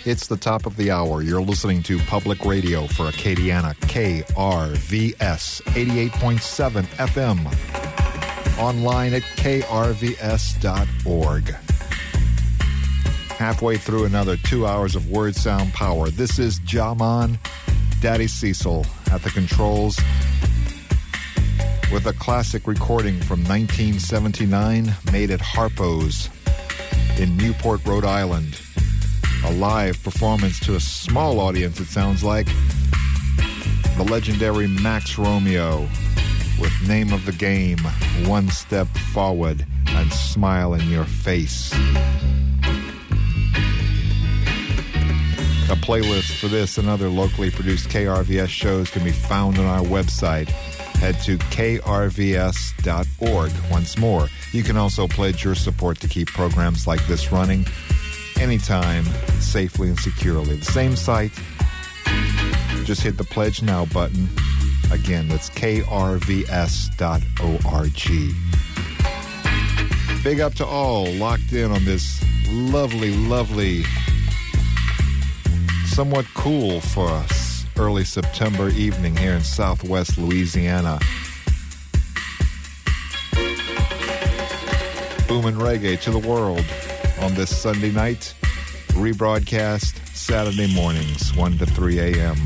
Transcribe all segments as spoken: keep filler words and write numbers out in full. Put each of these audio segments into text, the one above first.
It's the top of the hour. You're listening to Public Radio for Acadiana, K R V S, eighty-eight point seven F M. Online at k r v s dot org. Halfway through another two hours of word sound power. This is Jaman, Daddy Cecil at the controls with a classic recording from nineteen seventy-nine made at Harpo's in Newport, Rhode Island. A live performance to a small audience, it sounds like. The legendary Max Romeo with Name of the Game, One Step Forward and Smile in Your Face. A playlist for this and other locally produced K R V S shows can be found on our website. Head to k r v s dot org. Once more, you can also pledge your support to keep programs like this running anytime, safely and securely. The same site. Just hit the Pledge Now button. Again, that's k r v s dot org. Big up to all locked in on this lovely, lovely, somewhat cool for us early September evening here in Southwest Louisiana. Boomin' reggae to the world on this Sunday night. Rebroadcast Saturday mornings, one to three a.m.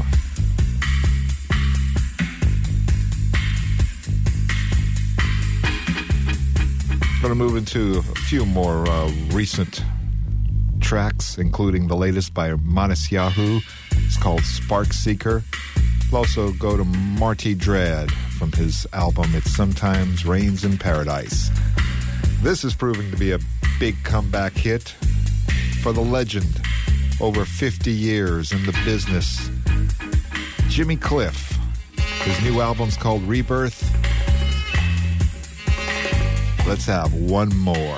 Going to move into a few more uh, recent tracks, including the latest by Manisyahu. It's called Spark Seeker. We'll also go to Marty Dread from his album It Sometimes Rains in Paradise. This is proving to be a big comeback hit for the legend. Over fifty years in the business. Jimmy Cliff. His new album's called Rebirth. Let's have one more.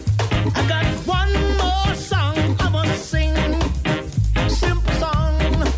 One more song, I must sing. Simple song.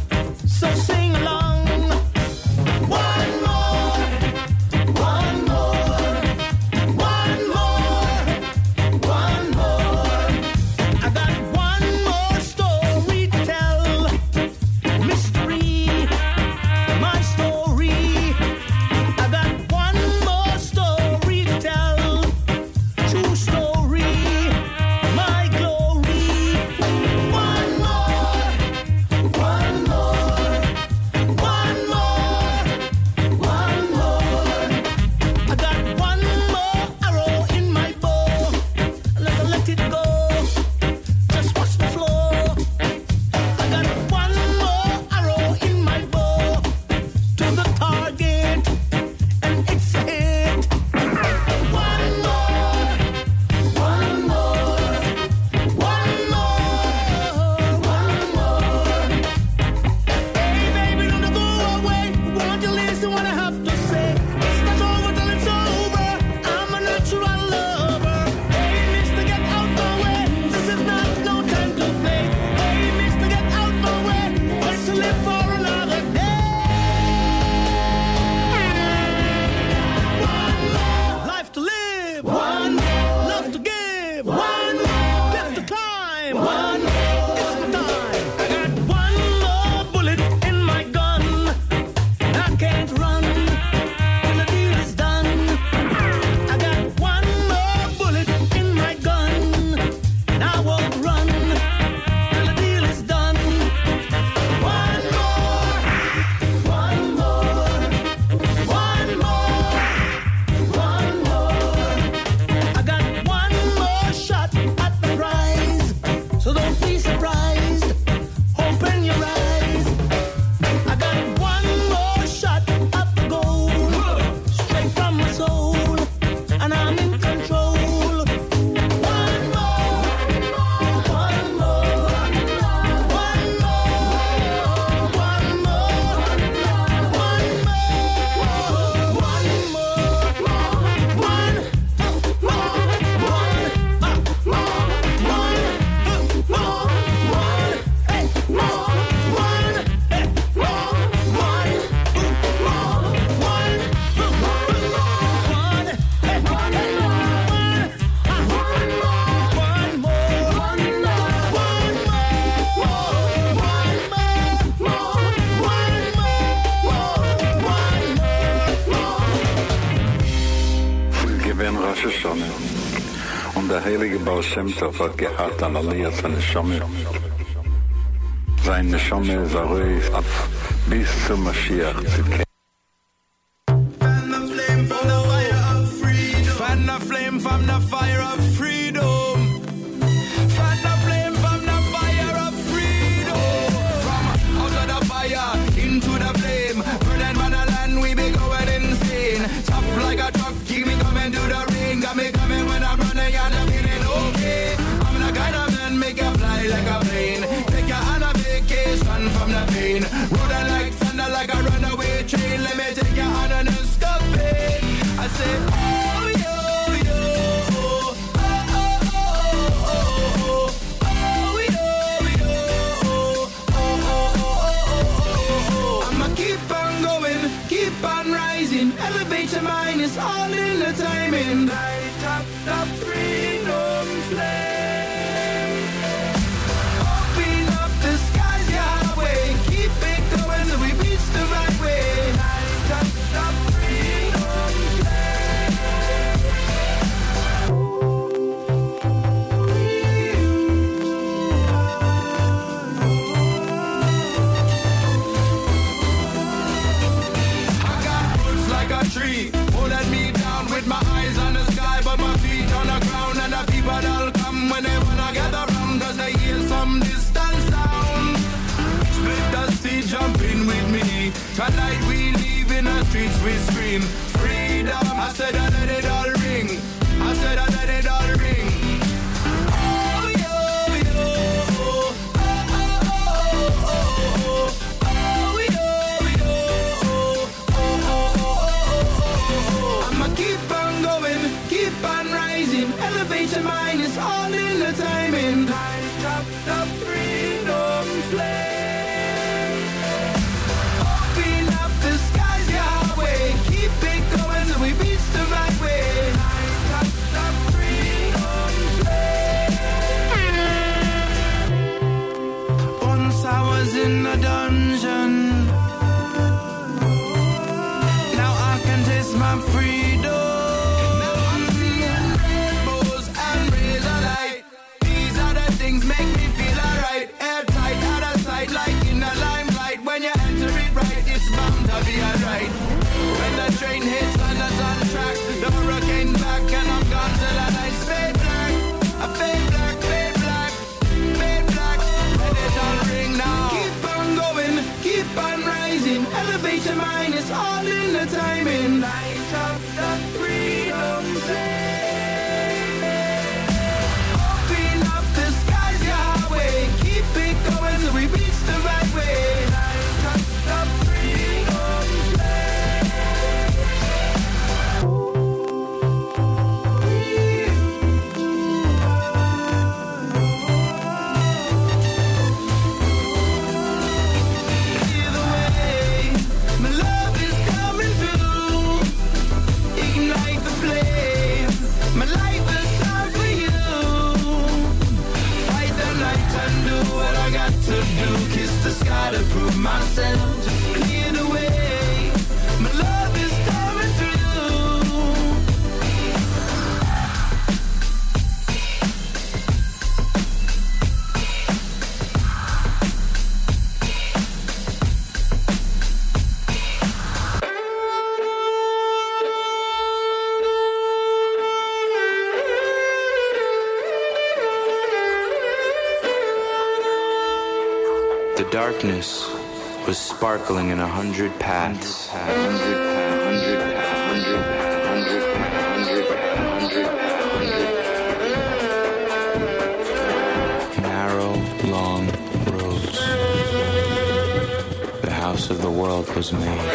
gewesen Rosh Hashanah. Und der heilige Baal Shem Tov hat gehabt an Aliyah von Neshama. Sein Neshama ist erreicht ab bis zum Mashiach zu kennen. Fan the flame from the fire of freedom. Fan the flame from the fire of freedom. Fan the flame from the fire of freedom. From out of the fire into the flame. Burning man a land, we be going insane. Tough like a truck, keep me coming to the rain. Got me coming when I'm running and I'm feeling okay. I'm the kind of man make you fly like a plane. Take you on a vacation from the pain. Rolling like thunder like a runaway train. Let me take you on an escapade. I say, oh, yo, yo, oh, oh, oh, oh, oh, oh, yo, yo, oh, oh, oh, oh, oh. I'ma keep on going, keep on rising. Elevate your mind, it's all in the timing. Light up the freedom flame. Open up the skies, Yahweh. Keep it going till we reach the right way. Light up the freedom flame. I got roots like a tree, pulling me down with my eyes on the sky, but my feet on the ground. And the people that'll come when they wanna gather round, cause they hear some distant sound. Split the sea, jump in with me. Tonight we leave in the streets, we scream freedom. I said I let it all ring. I said I let it all ring. Oh, yo, yo, oh, oh, oh, oh, oh, oh, yo, yo, oh, oh, oh, oh, oh. I'ma keep on going, keep on rising. Elevate your mind, it's all in the timing. Light up the freedom flame. Open up the skies, Yahweh. Keep it going till we reach the right way. Light up the freedom flame. Once I was in a dungeon. Now I can taste my freedom. Now I'm seeing rainbows and rays of light. These are the things make me feel alright. Airtight, out of sight, like in the limelight. When you enter it right, it's bound to be alright. When the train hits and it's on track, the hurricane back and I'm gone till the night's fade black. I fade black, fade black, fade black. Let it all ring now. Keep on going, keep on rising. Elevate your mind, it's all in the timing. Light up the freedom flame. Open up the skies, Yahweh. Keep it going till we reach the right way. Light up the freedom flame. Either way, my love is coming through. Ignite the flame. My light will shine for you. Fight the night and do what I got to do. Kiss the sky to prove myself. Just clear the way. My love is coming through. The darkness was sparkling in a hundred paths. Narrow, long roads. The house of the world was made.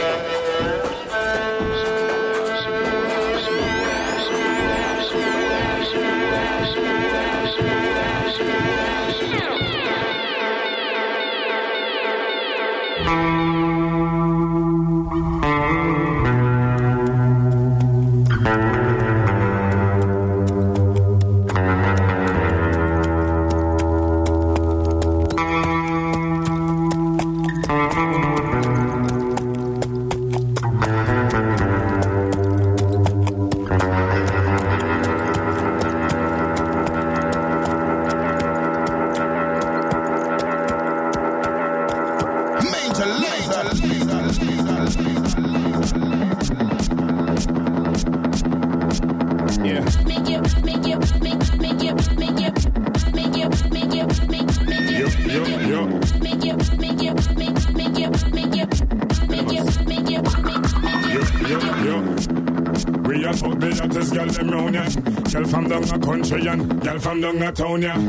We are told the hottest girl them round ya. Girl from down the country and girl from down the town ya.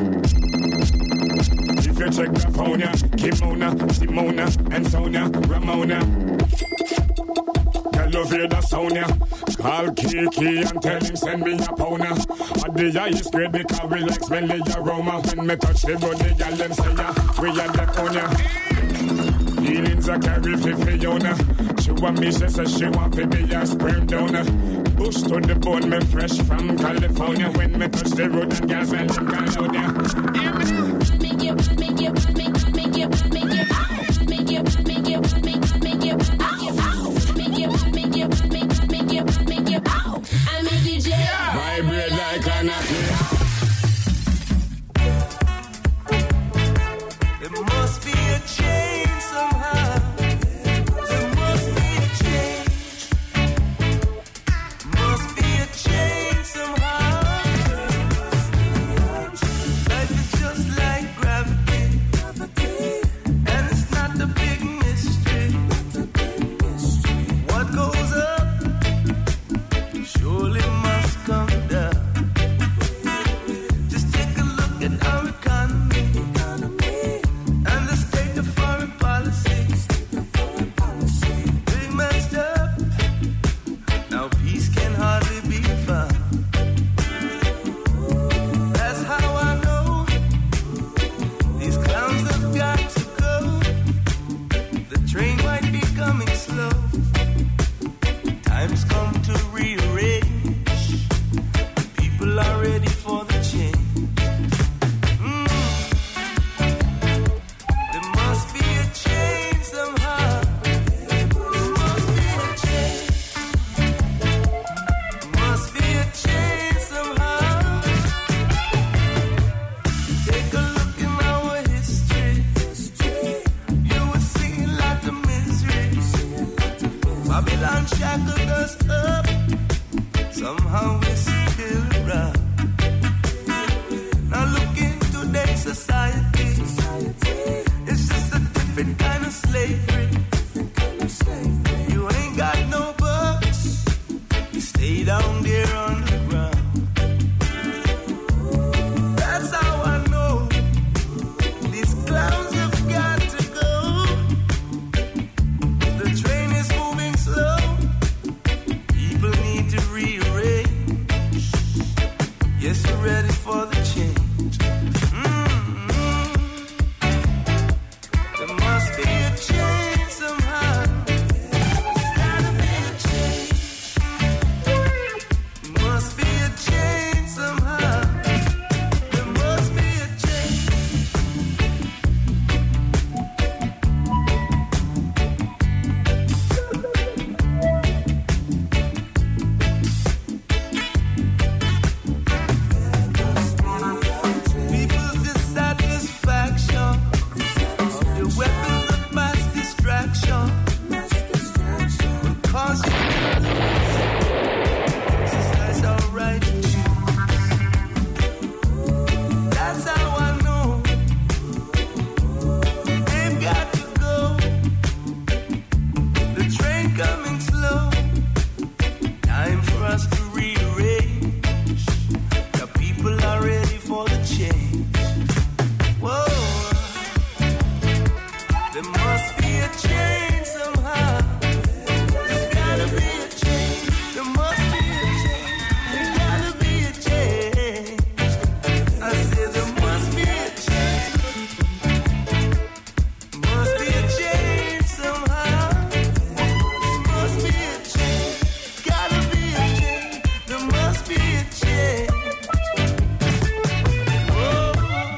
If you check the phone ya, Kimona, Simona, and Sonia, Ramona. Tell you hear the sound ya. Call Kiki and tell him send me a pound ya. At the highest grade because we like smelly aroma. When me touch the road, the girl them say ya, we are the on ya. Feelings I carry for Fiona. She want me, she says she want to be a sperm donor. Bush to the bone, me fresh from California. When me touch the road, and girls smell in California. Make it, make it, make it, make it, make it, make it, make it, make it, make it, make it, make it, make it, make it. I'm a D J. Vibrate like an apple. There must be a change somehow. There must be a change. Must be a change somehow. Life is just like gravity, and it's not a big mystery. What goes up surely must come down. Just take a look at our economy and the state of foreign policy. Big messed up. Now peace can hardly be found. That's how I know these clowns have got to go. The train might be coming slow. Time's come to rearrange. People are ready for the change. Mm. There must be a change somehow. There must be a change. Must be a change somehow. Take a look in our history. You will see a lot of misery. Babylon shackled us up. Somehow we're still around. Now look in today's society. It's just a different kind of slavery. You ain't got no bucks. You stay down there on the ground. That's how I know these clowns have got to go. The train is moving slow. People need to rearrange. Yes, we're ready for the change. Mm-hmm. There must be a change somehow. There's gotta be a change. Must be a change somehow. There must be a change. People's dissatisfaction of the weapons of mass distraction will cause you to lose. Exercise our right to choose. That's how I know they've got to go. The train coming slow. Time for us to rearrange. The people are ready for the change. Whoa. There must be a change somehow. There's gotta be a change. There must be a change. There gotta be a change. I said there must be a change. Must be a change somehow. There must be a change. Gotta be a change. There must be a change. Whoa.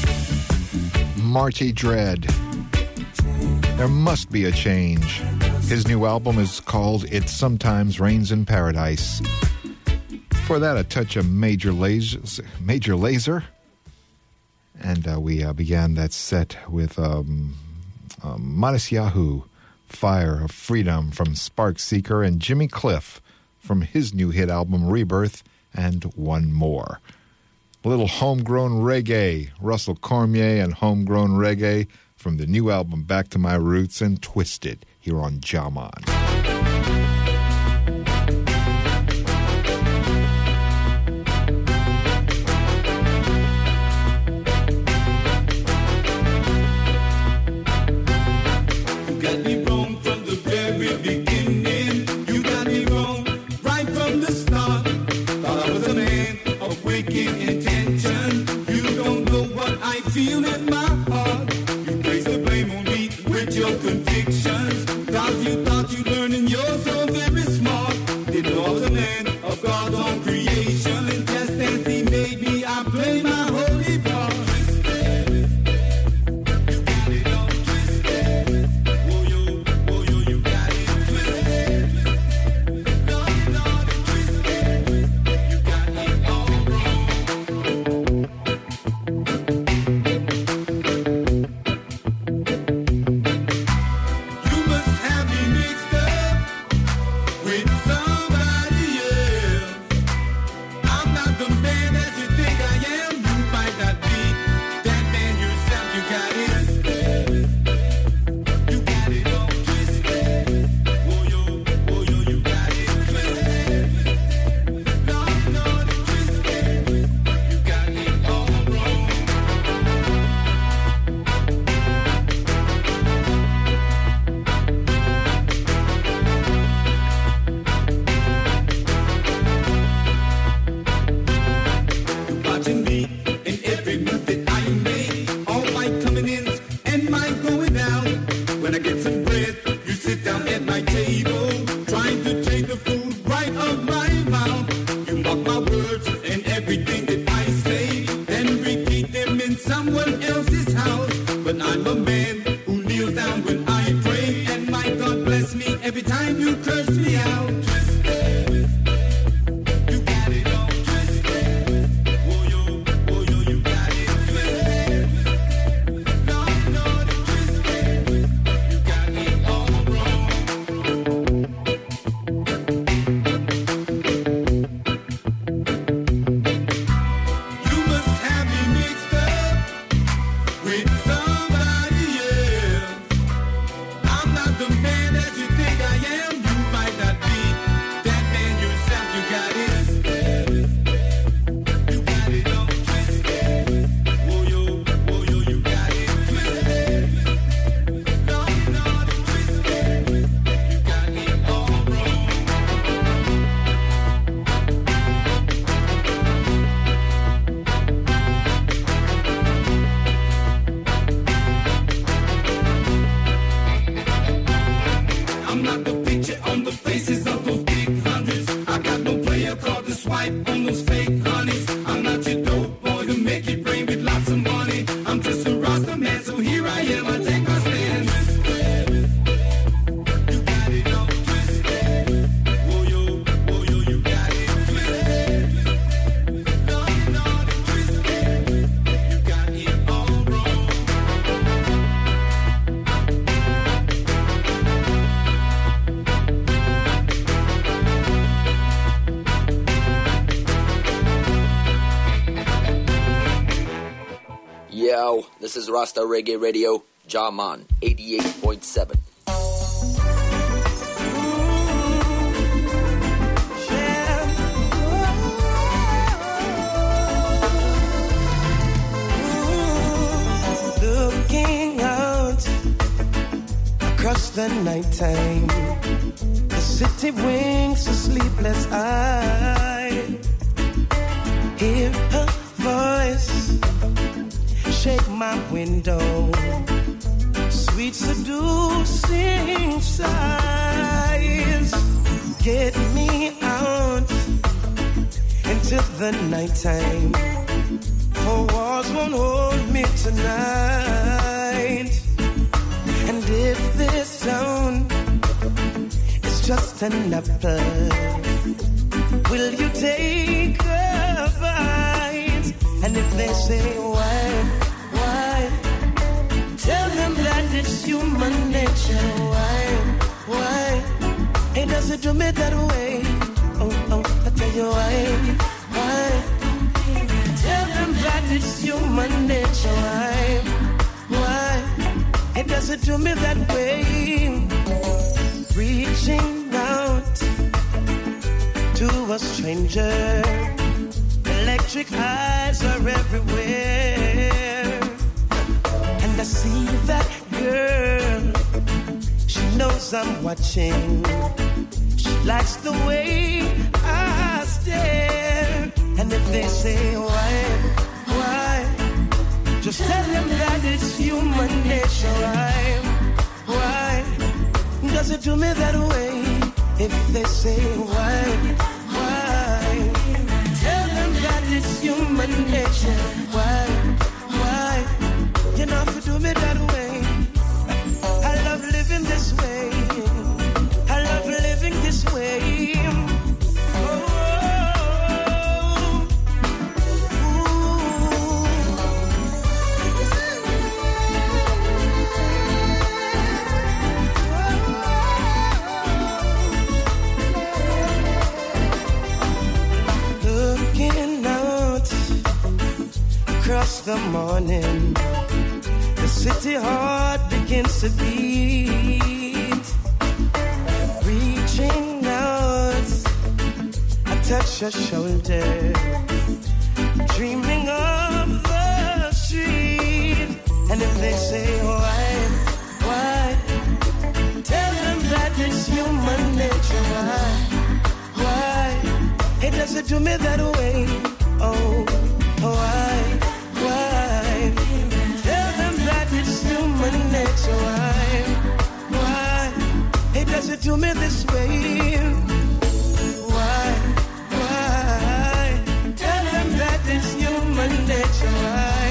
Marty Dread. There must be a change. His new album is called It Sometimes Rains in Paradise. For that, a touch of Major Lazer. Major Lazer. And uh, we uh, began that set with um, um, Matisyahu, Fire of Freedom from Spark Seeker, and Jimmy Cliff from his new hit album Rebirth, and One More. A little homegrown reggae, Russell Cormier and homegrown reggae from the new album Back to My Roots and Twisted here on Jaman. wicked intention. You don't know what I feel in my heart. You place the blame on me with your convictions. Cause you thought you learning you're so very smart. Didn't know I was a man of God's own creation. And just as he made me, I play my holy part. This is Rasta Reggae Radio, Jaman, eighty-eight point seven. Looking out across the nighttime, the city winks a sleepless eye. Hear her voice shake my window, sweet seducing sighs, get me out into the nighttime, for walls won't hold me tonight. And if this town is just an apple, will you take a bite? And if they say why, tell them that it's human nature. Why, why? It doesn't do me that way. Oh, oh, I tell you why, why? Tell them that it's human nature. Why, why? It doesn't do me that way. Reaching out to a stranger, electric eyes are everywhere. And I see that girl, she knows I'm watching. She likes the way I stare. And if they say do me that way? If they say why, why? Tell them that it's human nature. Why, why? You know if you do me that way. I love living this way. I love living this way. Across the morning, the city heart begins to beat. Reaching out, I touch your shoulder, dreaming of the street. And if they say why, why? Tell them that it's human nature. Why, why? It doesn't do me that way. Oh, why? Why? Tell them that it's human nature. Why? Why? It doesn't do me this way. Why? Why? Tell them that it's human nature. Why?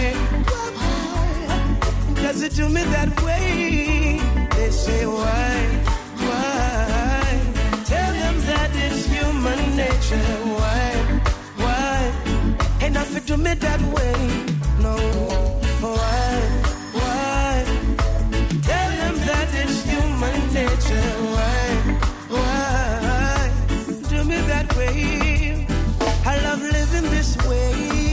Why? Does it do me that way? They say why? Why? Tell them that it's human nature. Why? Why? Enough to do me that way. No, why, why? Tell them that it's human nature. Why, why? Do me that way. I love living this way.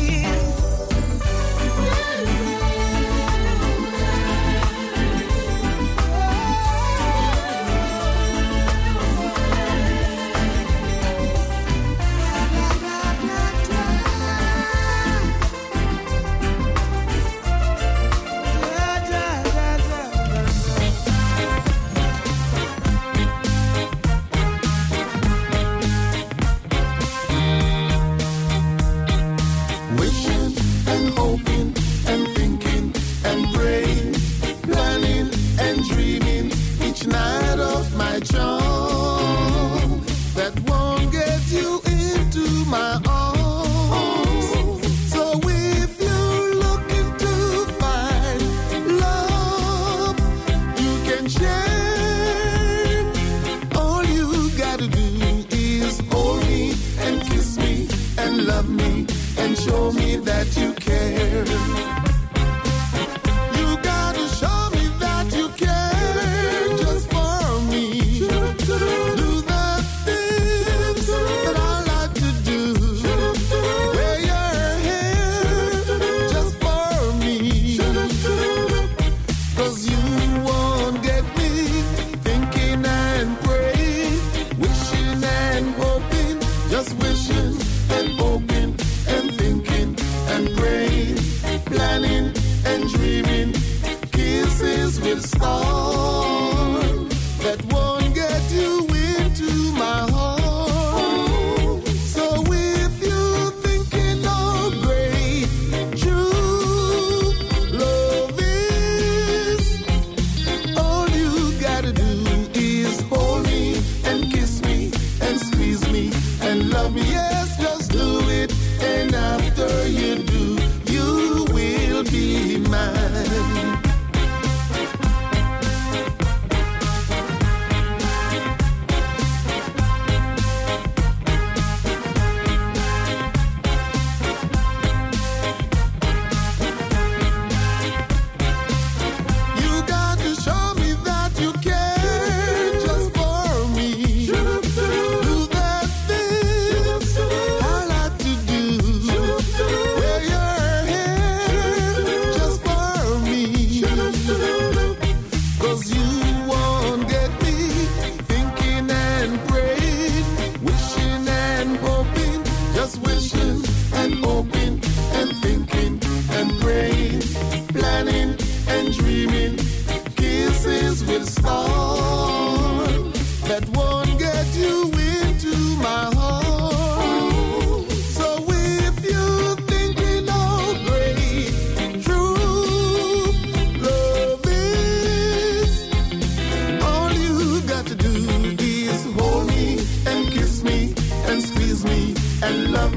Night of my charm that won't get you into my arms. So if you're looking to find love, you can share. All you gotta do is hold me and kiss me and love me and show me that you care. You gotta show me that you care. Planning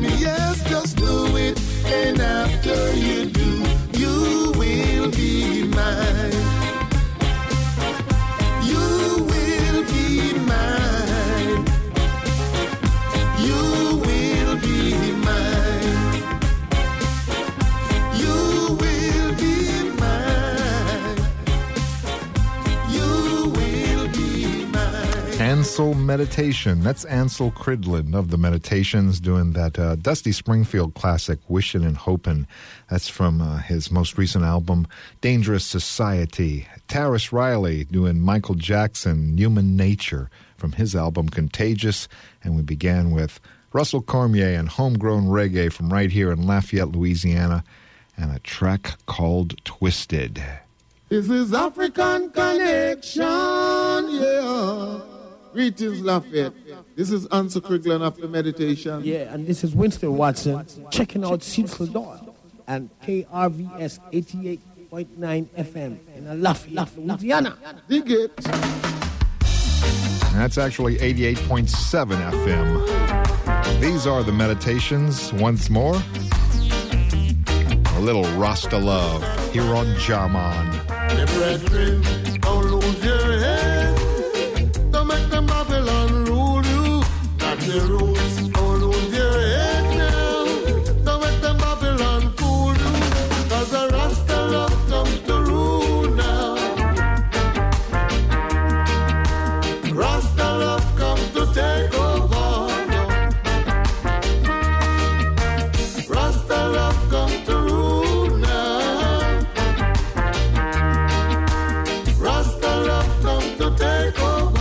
me, yes, just do it. And after you do, you will be mine. You will be mine. You will be mine. You will be mine. You will be mine. Ansel Meditation. That's Ansel Cridlin of the Meditations doing that uh, Dusty Springfield classic, Wishin' and Hopin'. That's from uh, his most recent album, Dangerous Society. Tarrus Riley doing Michael Jackson, Human Nature, from his album Contagious. And we began with Russell Cormier and Homegrown Reggae from right here in Lafayette, Louisiana, and a track called Twisted. This is African Connection, yeah. Greetings, Lafayette. This is Ansel Cridlin of the Meditation. Yeah, and this is Winston Watson checking out Cecil Doyle and K R V S eighty-eight point nine F M in Lafayette, Louisiana. Dig it. That's actually eighty-eight point seven F M. These are the Meditations once more. A little Rasta love here on Jaman. The brethren, don't lose your head. Don't make them Babylon rule you. Not the rules, don't lose your head now. Don't make them Babylon fool you. Cause the Rasta love comes to rule now. Rasta love comes to take over. Rasta love comes to rule now. Rasta love comes to take over.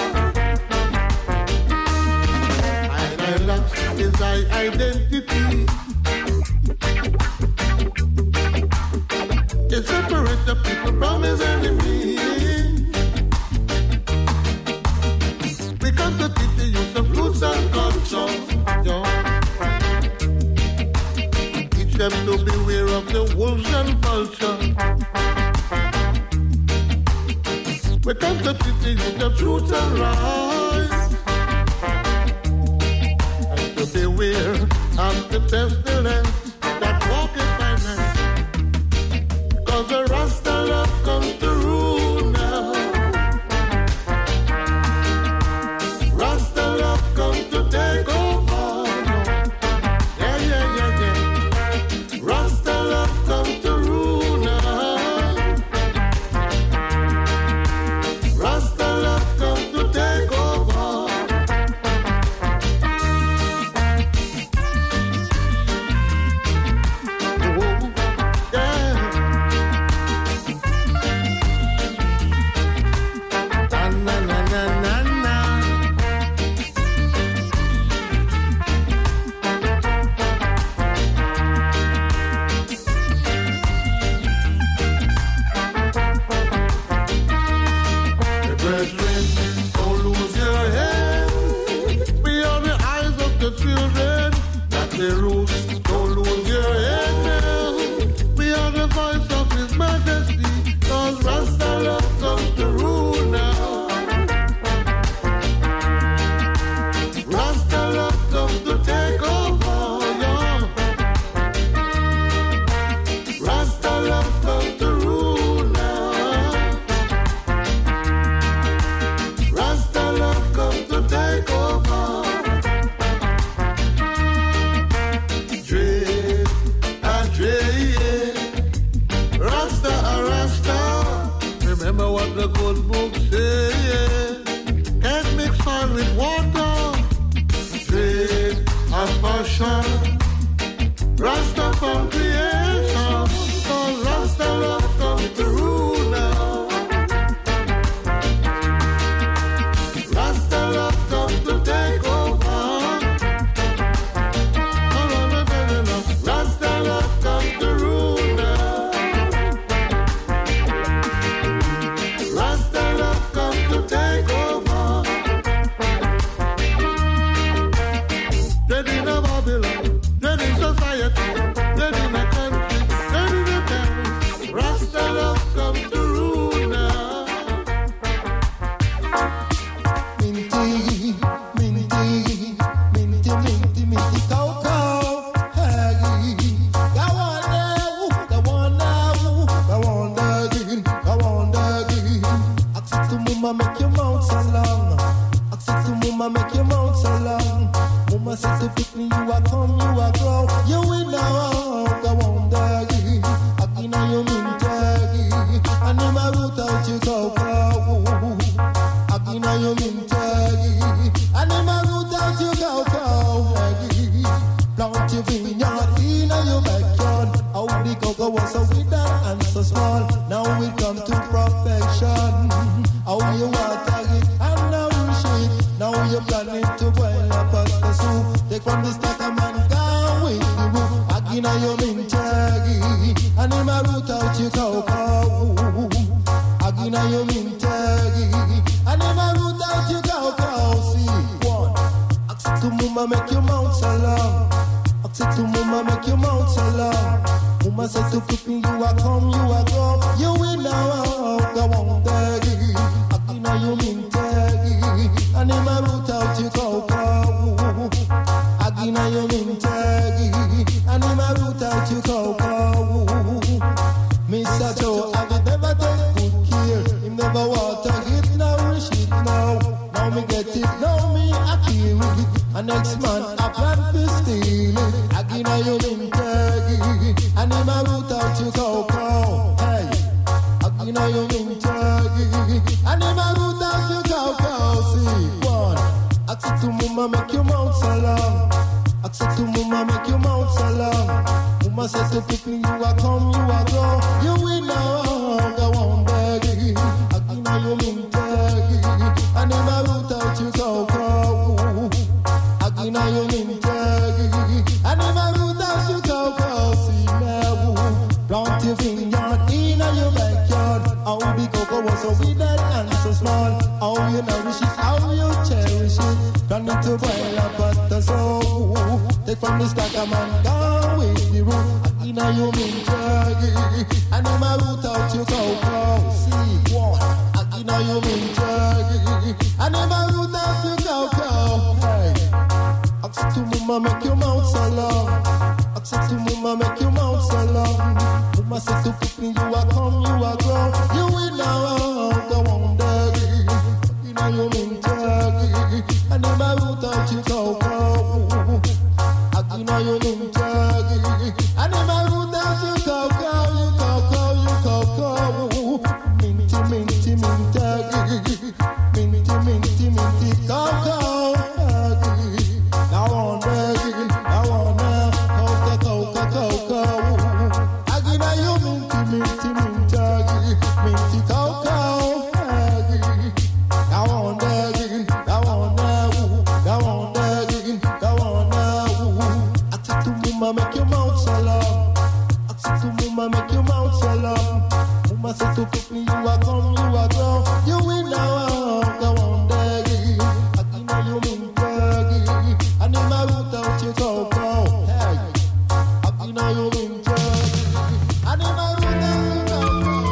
And that is thy identity. It separates the people from his enemy. We come to teach the youth of roots and culture. Yeah. Teach them to beware of the wolves and vultures. We come to teach the youth the truth and rise. And to beware of the pestilence that walketh by night. Cause the Rasta love comes to rule now. Rasta love comes to take over. Yeah, yeah, yeah, yeah. Rasta love comes to rule now. Rasta love comes to take over. Oh, yeah. Na, na, na, na, na, na. The brethren, don't lose your head. We are the eyes of the children, not the roots. Don't lose your head now. We are the voice of His Majesty, cause Rasta love comes to rule now. Rasta love comes to take over, yeah. Rasta love comes to rule now. Rasta love comes to take over. Plant your vineyard in your backyard. How the cocoa was so withered and so small. Now we come to perfection. How you water it and nourish it. Now you're planning to boil up at the soup. Take from the stack of man, go with the roof. Again, you're in turkey. And in my root out your cocoa. Again, you're in turkey. And in my root out your cocoa. See, one. Ask to mama, make your mouth so long. Ask to mama, make your mouth so long. Mama said to pippin, you are come, you are go. You will now go on turkey. Again, you're in turkey. And in my root out your cocoa. Again, you're in turkey. And in my root out your cocoa. Mister Joe, have you never take good care? Him never water it, nourish it now. Now me get it, now me I kill it. And next man I plan to steal it. Again you in turkey. And in my root out your cocoa. Hey, again you in turkey. And in my root out your cocoa. See, one. Ask to mama make your mouth so long. Ask to mama make your mouth so long. Mama said to people, you are come, you are go. You will now go on begging. Again, you in turkey. And in my root out you go, go. Again, you in turkey. And in my root out you go, go. See now, plant your vineyard in your backyard. How the cocoa was so withered and so small. How you nourish it, how you cherish it. Turn it to boil up at the soul. Take from the stack of man, go with the root. In a you mean turkey. And in my root out you go, go. See, one. In a you mean turkey. And in my root out you go, go. Hey. Ask to mama make your mouth so long. Ask to mama make your mouth so long. Mama said to people, you are come, you are grow. You will now go on dirty. In a you mean turkey. And in my root out you go, go. In a you mean turkey. And in my root out you go, go, you go, go, you go, go. Minty, minty, minty, minty, minty, minty, go, go. Now on there, now on there, go, go, go, go, go. Again, now you minty, minty, minty, minty, go, go. Now on there, now on there, now on there, now on there. I take to mama, make your mouth so long. Ask to mama, make your mouth so long. Mama said to people, you are come, you are go. You will now go on there. Again, now you mean turkey. And in my root out you go, go. Hey, again, now you mean turkey. And in my root out you go, go.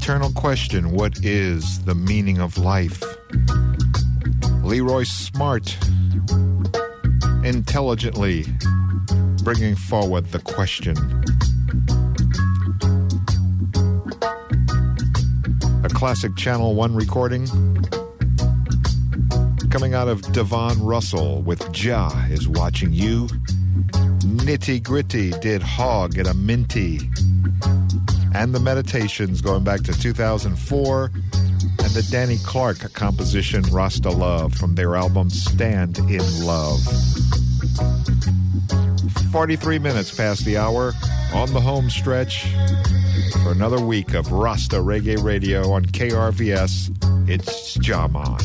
eternal question, what is the meaning of life? Leroy Smart, intelligently bringing forward the question. A classic Channel One recording coming out of Devon Russell with Ja Is Watching You. Nitty Gritty did Hog at a Minty. And the Meditations going back to two thousand four. And the Danny Clark composition Rasta Love from their album Stand in Love. forty-three minutes past the hour on the home stretch for another week of Rasta Reggae Radio on K R V S. It's Jaman.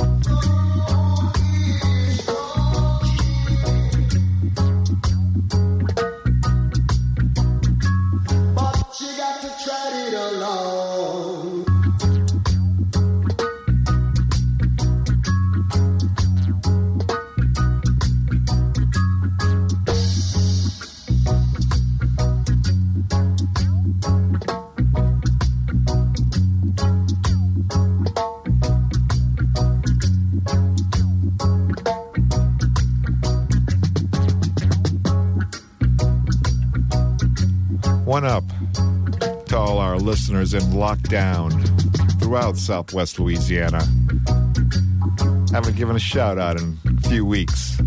One up to all our listeners in lockdown throughout Southwest Louisiana. Haven't given a shout out in a few weeks.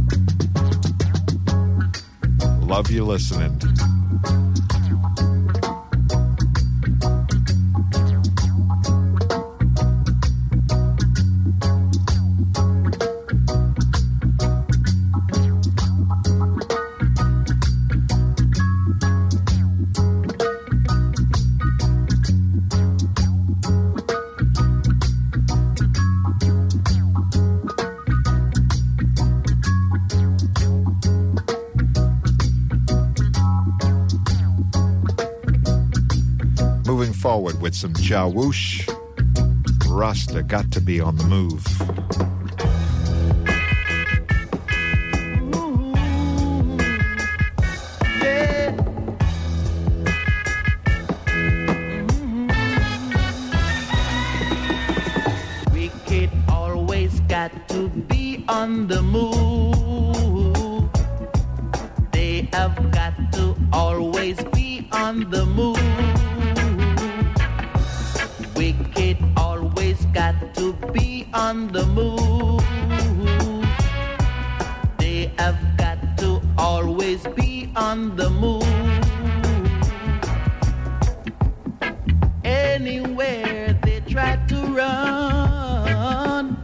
Love you listening. Forward with some Jawoosh. Rasta got to be on the move. Wicked always got to be on the move. They have got to always be on the move. Wicked always got to be on the move. They have got to always be on the move. Anywhere they try to run,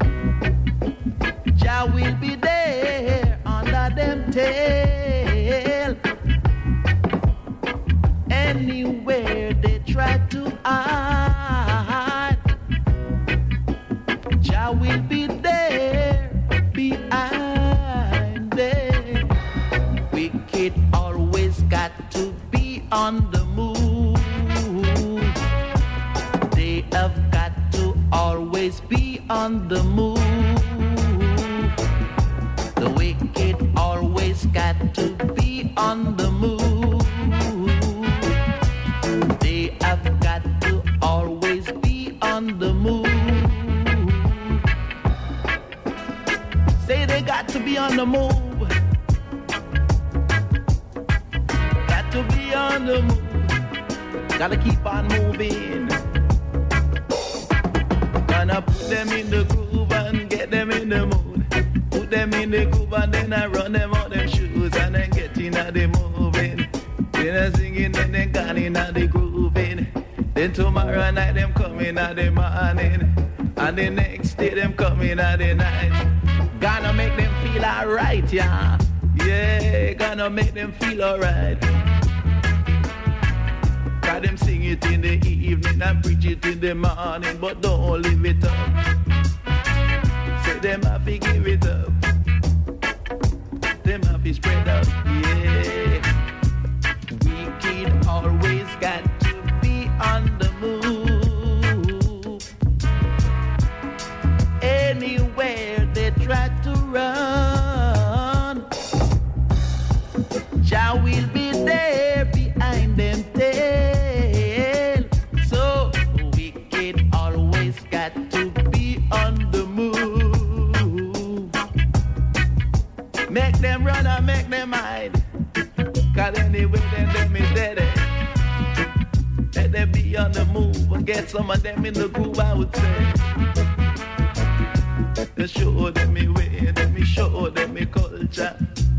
Jah will be there under them tail. Anywhere they try to hide, Jah will be there behind them. Wicked always got to be on the move. They have got to always be on the move. The wicked always got to be on the move. They have got to always be on the move. Say they got to be on the move. Got to be on the move. Gotta keep on moving. Gonna put them in the groove and get them in the mood. Put them in the groove and then I run them out them shoes and then get in at the moving. Then I singing, then they gone in at the grooving. Then tomorrow night them coming at the morning. And the next day them coming at the night. Gonna make them feel alright, yeah. Yeah, gonna make them feel alright. Got them sing it in the evening and preach it in the morning, but don't live it up. Say them have to give it up. Them have to spread up, yeah. Wicked always got to be on the move. Anywhere they try to run, Jah will be there behind them tail. So them be on the move and get some of them in the groove, I would say. Let show them me way, let me show them me culture.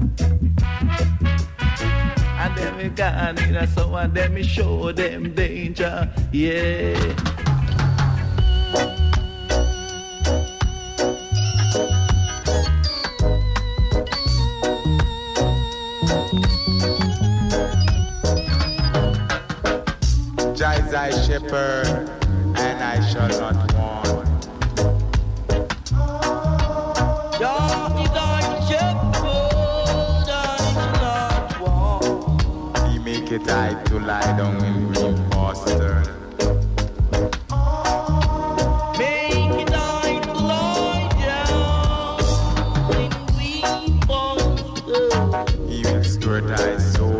And then we gone in a song and then me show them danger, yeah. Jai thy shepherd, and I shall not want. Jah is thy shepherd, and I shall not want. He make it I to lie down in green pastures. Make it I to lie down in green pastures. He will restore thy soul.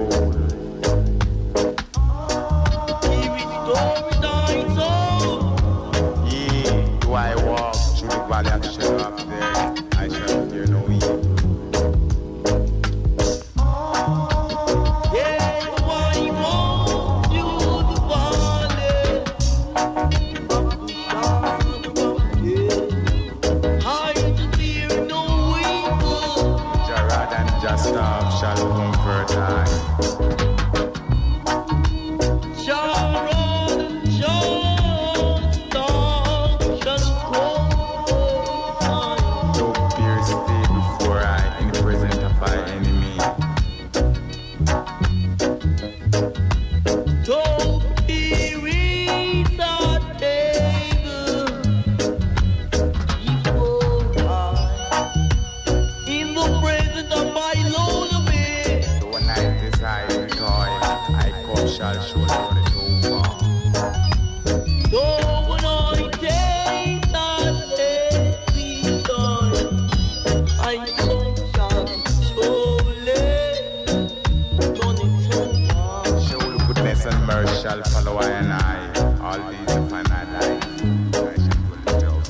Valley of the shadow of death, I shall fear no evil. Yeah, why won't you the valley of the shadow of death? I shall fear no evil. Jarad and Jastav shall comfort I. Jarad and Jastav shall comfort. Shall follow I and I, all these upon my life. I shall put it out.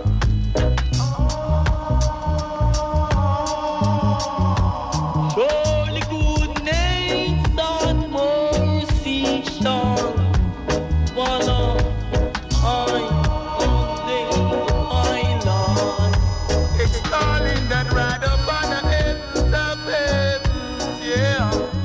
Surely goodness and mercy shall follow I on days of my life. Extolling that ride upon the heavens of heavens, yeah.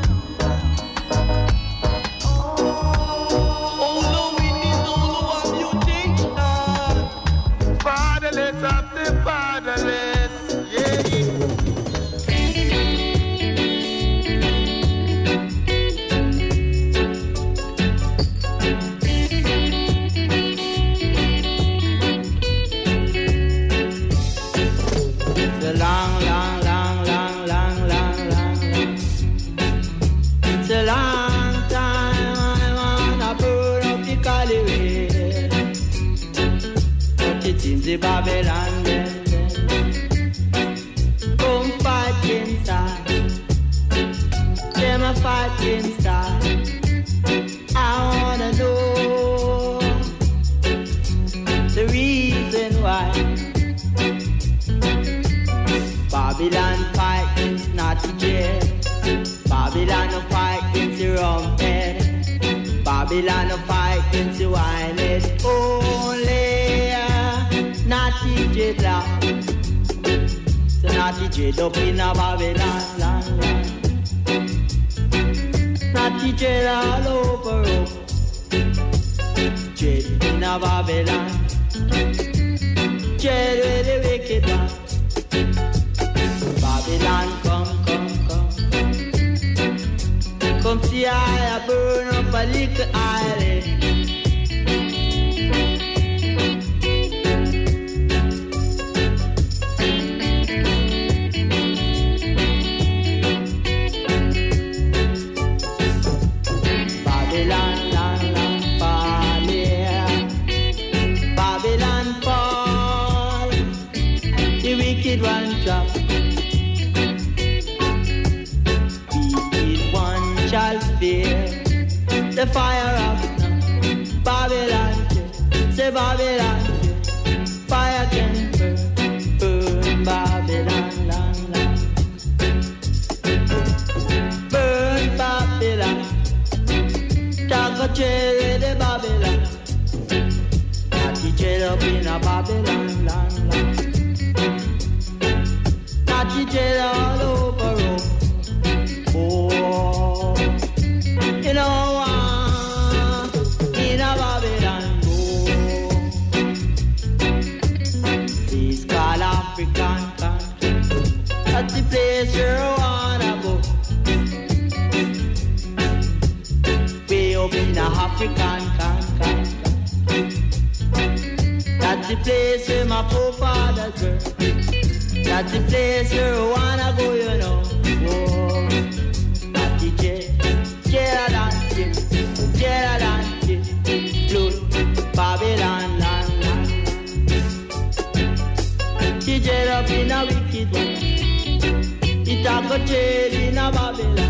The Babylon men, come fight inside. Them a fight inside. I wanna know the reason why Babylon fight against Natty J. Babylon no fight against the rum head. Babylon no fight against the wine head. Only Natty J black, so Natty J up in a Babylon land, land. Natty J all over up, J in a Babylon, J where the wicked one. Babylon come, come, come, come see I burn up a little island. One drop, wicked one shall fear the fire of Babylon. Say Babylon, fire can burn, burn Babylon, long, long. Burn Babylon, talk go jail in Babylon. Natty jail up in a Babylon, land, land. Natty jail all over Rome. Oh, you know, uh, in a Babylon, oh. Please call African country. That's the place where I wanna go. Way up in a African country. That's the place where my forefathers were. That's the place where I wanna go, you know. Whoa. That's the jail, jail and jail, jail and jail, blood, Babylon, land, land. The jail up in a wicked one. It a go jail in a Babylon.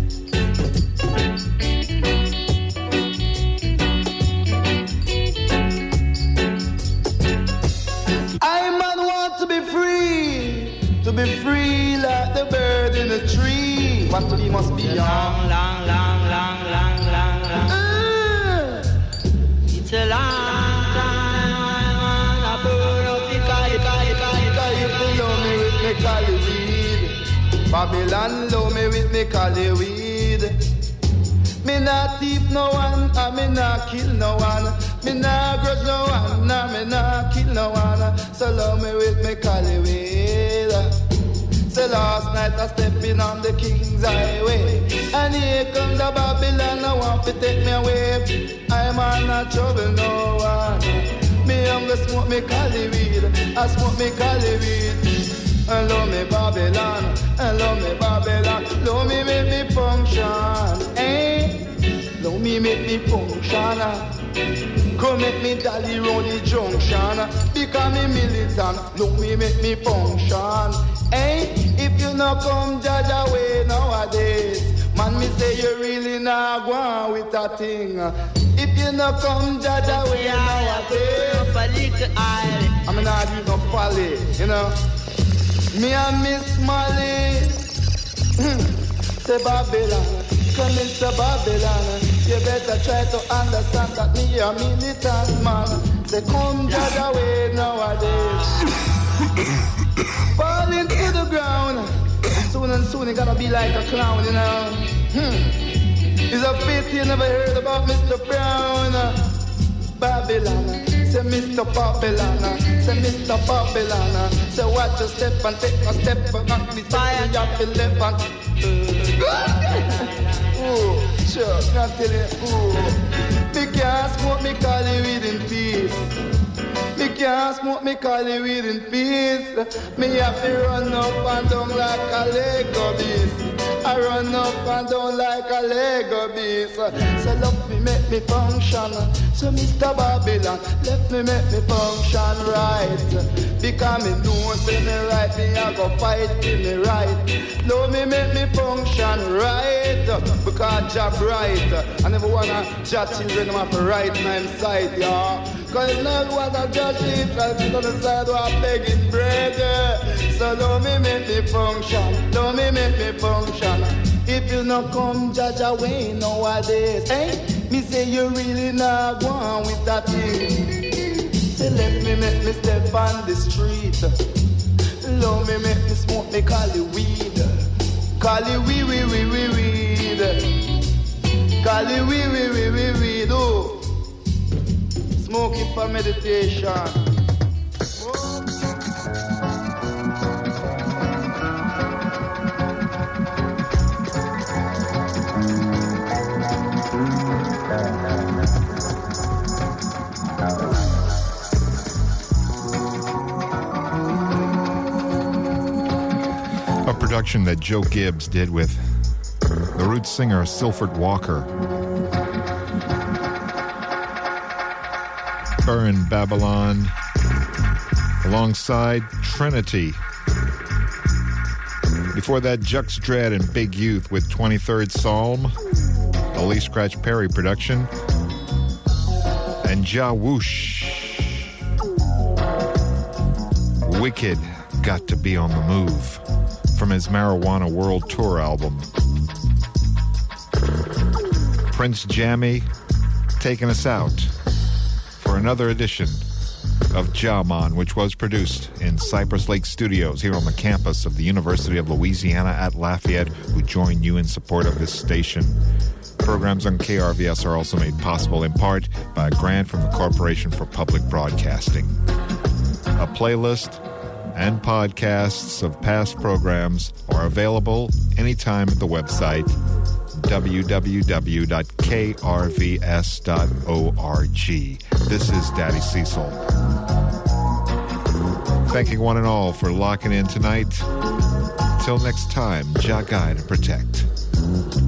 To be free like the bird in the tree. What to be must be long, long, long, long, long, long, long. Uh, it's a long time. I burn up the Cali, Cali, Cali, Cali. You love me with me Cali weed. Babylon love me with me Cali weed. Me not thief no one, and me not kill no one. Me not grudge no one, and me not kill no one. So love me with me Cali weed. So last night I stepping on the King's Highway, and here comes the Babylon, I want to take me away. I'm on a trouble no one. Me younger smoke me Cali weed, I smoke me Cali weed. And love me Babylon, and love me Babylon. Love me make me function, eh? Love me make me function. Come make me dally round the junction. Because me militant, love me make me function. Hey, if you no come judge away nowadays, man, me say you really not go on with that thing. If you no come judge away nowadays, I'm not do no folly, you know. Me and Miss Molly, say Babylon, come Mister Babylon. You better try to understand that me a militant man. Say come judge away nowadays. Falling to the ground. Soon and soon you gotta be like a clown, you know. Hmm. It's a pity you never heard about Mister Brown. Babylon, say Mister Babylon, say Mister Babylon. Say watch your step and take a step back. Me fire up the left and ooh, sure, not telling you. Ooh, me can't smoke me Cali weed in peace. Me can't smoke me Cali weed in peace. Me have to run up and down like a Lego beast. I run up and down like a Lego beast. So love me, make me function. So Mister Babylon, let me make me function right. Because me know say me right, me I go fight till me right. Love me, make me function right. Because job right. I never wanna judge children of my right name side, y'all. Cause not what I judge it, I sit on the side where I'm begging bread. So love me, make me function. Love me, make me function. If you not come judge away nowadays, eh? Me say you really not go on with that thing. Say let me make me step on the street. Love me, make me smoke me Cali weed. Cali weed, weed, weed, weed, weed. Cali weed, weed, weed, weed, weed. Oh, smoke it for meditation. A production that Joe Gibbs did with the roots singer Silford Walker. Burn Babylon alongside Trinity. Before that, Jux Dread and Big Youth with twenty-third Psalm, a Lee Scratch Perry production, and Ja Whoosh, Wicked Got to Be on the Move, from his Marijuana World Tour album. Prince Jammy taking us out for another edition of Jaman, which was produced in Cypress Lake Studios here on the campus of the University of Louisiana at Lafayette, who join you in support of this station. Programs on K R V S are also made possible in part by a grant from the Corporation for Public Broadcasting. A playlist and podcasts of past programs are available anytime at the website w w w dot k r v s dot org. This is Daddy Cecil. Thanking one and all for locking in tonight. Till next time, Jah guide and protect.